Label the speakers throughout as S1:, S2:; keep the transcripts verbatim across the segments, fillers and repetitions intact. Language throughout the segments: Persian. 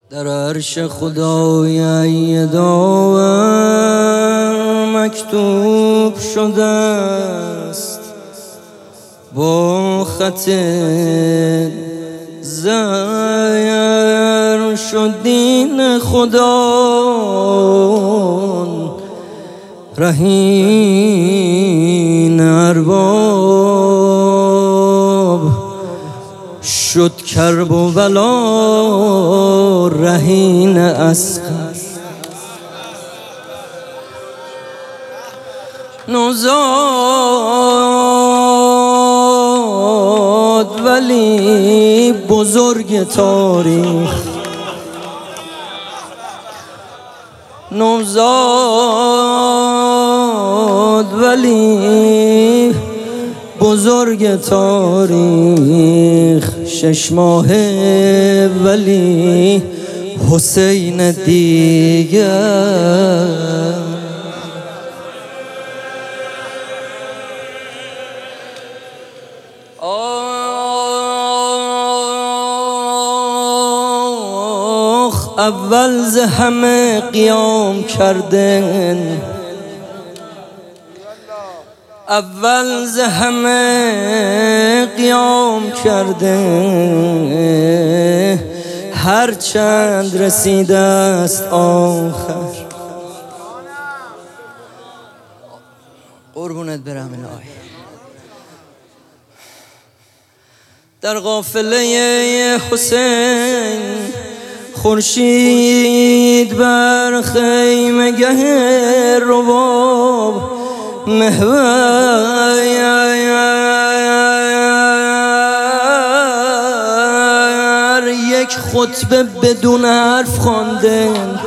S1: در عرش خدای داور مکتوب شده است با خط زیر شد دین خدا رهین ارباب شد کرب و بلا رهین اصغر نوزاد ولی بزرگ تاریخ نوزاد ولی بزرگ تاریخ شش ماهه ولی حسین دیگر آخ اول ز همه قیام کردن اول ز همه قیام کرده هر چند رسیده است آخر قربونت برم الهی در قافله حسین خورشید بر خیمگه رباب محور یک خطبه بدون حرف خواندن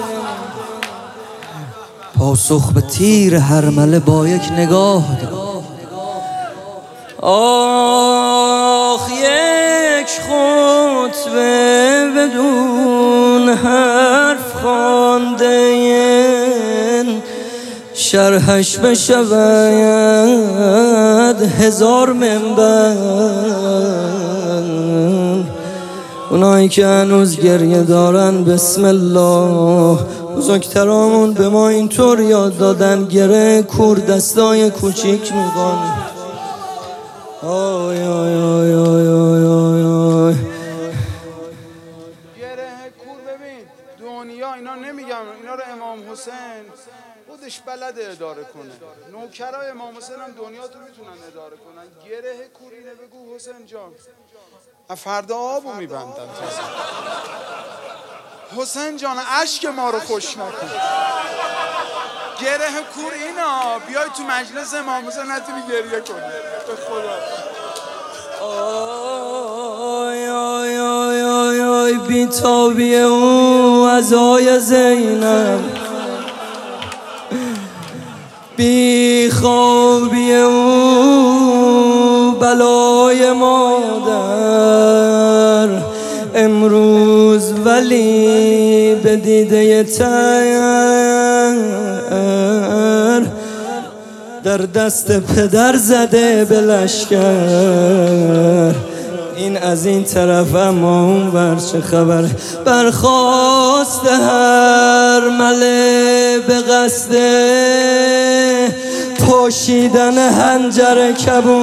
S1: پاسخ به تیر هرمله با یک نگاه داد آخ یک خطبه بدون حرف خواندن شرحش بشود هزار منبر اونایی که هنوز گریه دارن بسم الله بزرگترامون به ما اینطور یاد دادن گره کور دستای کوچیک میگن آی آی آی آی آی آی آی
S2: گره کور ببین دنیا اینا نمیگم اینا رو امام حسین خودش بلده اداره کنه نوکرای امام حسین هم دنیا تو میتونن اداره کنن گره کور اینه بگو حسین جان فردا آبو میبندن حسین جان اشک ما رو خوش نکن گره کور اینا بیای تو مجلس امام حسین نتونی گریه کنی به خدا
S1: آی آی آی آی آی بیتابی او عزای زینب بی خوابی او بلای مادر امروز ولی به دیده تر در دست پدر زده به لشکر این از این طرف اما اون بر چه خبر برخواست هر مله به قصد پاشیدن هنجر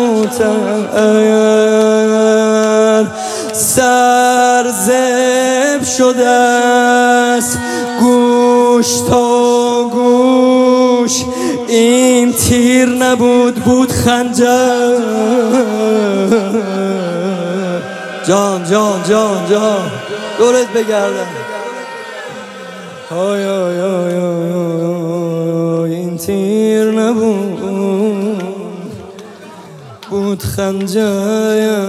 S1: کبوتر سرزب شده است گوش تا گوش این تیر نبود بود خنجر جان جان جان جان دورت بگردم آی آی آی آی آی این تیر نبود بود خنجر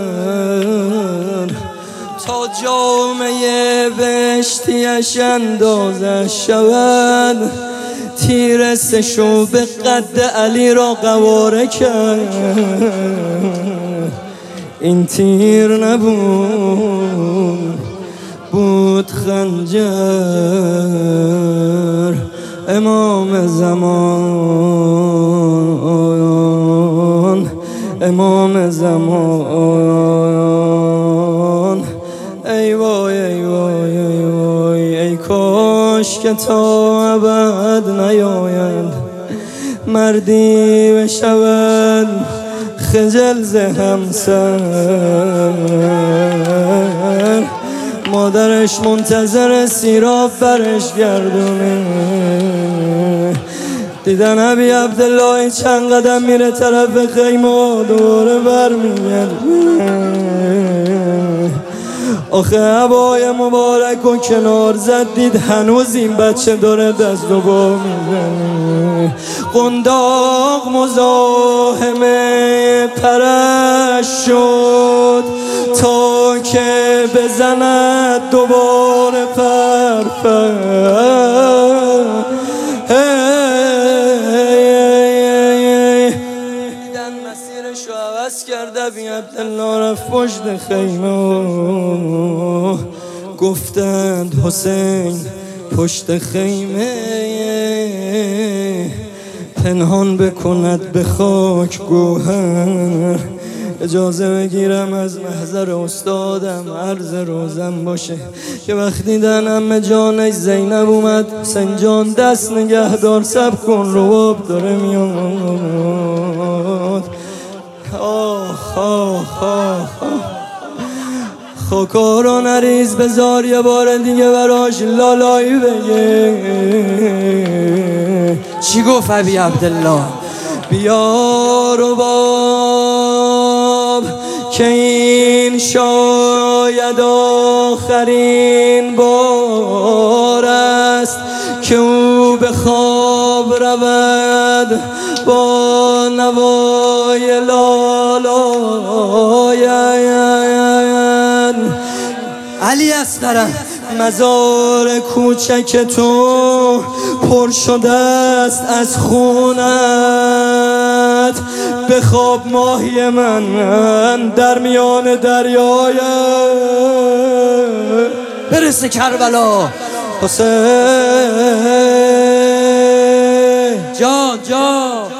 S1: تا جامعه بهشتیش اندازه شود تیر سشو به قد علی را قواره کرد این تیر نبود بود خنجر امام زمان امام زمان ای وای ای وای ای وای ای کاش که تا ابد نیاید مردی بشود خجل ز همسر. مادرش منتظر سیراب برش گردونه، دیدن ابی عبدالله چند قدم میره طرف خیمه و دوره برمیگرده. آخه عبای مبارک و کنار زد، دید هنوز این بچه داره دست و با میزنه. قنداق مزاحمه پرش شد تا که بزند دوباره پر پر. دیدن مسیرشو عوض کرده، بی عبدالله رفت پشت خیمه. گفتند حسین پشت خیمه پنهان بکند به خاک گوهر. اجازه بگیرم از محضر استادم عرض روزم باشه که وقتی دیدن عمه جانش زینب اومد، حسین جان دست نگهدار صبر کن رباب داره میاد. آخ آخ آخ خاکا رو نریز بذار یه بار دیگه براش لالایی بگه.
S3: چی گفت ابی عبدالله؟
S1: بیا رباب که این شاید آخرین بار است که او به خواب رود با نوای لالایان.
S3: علی اصغرم
S1: مزار کوچک تو پر شده است از خونت، به خواب ماهی من در میان دریای
S3: برسه کربلا.
S1: حسین
S3: جان جان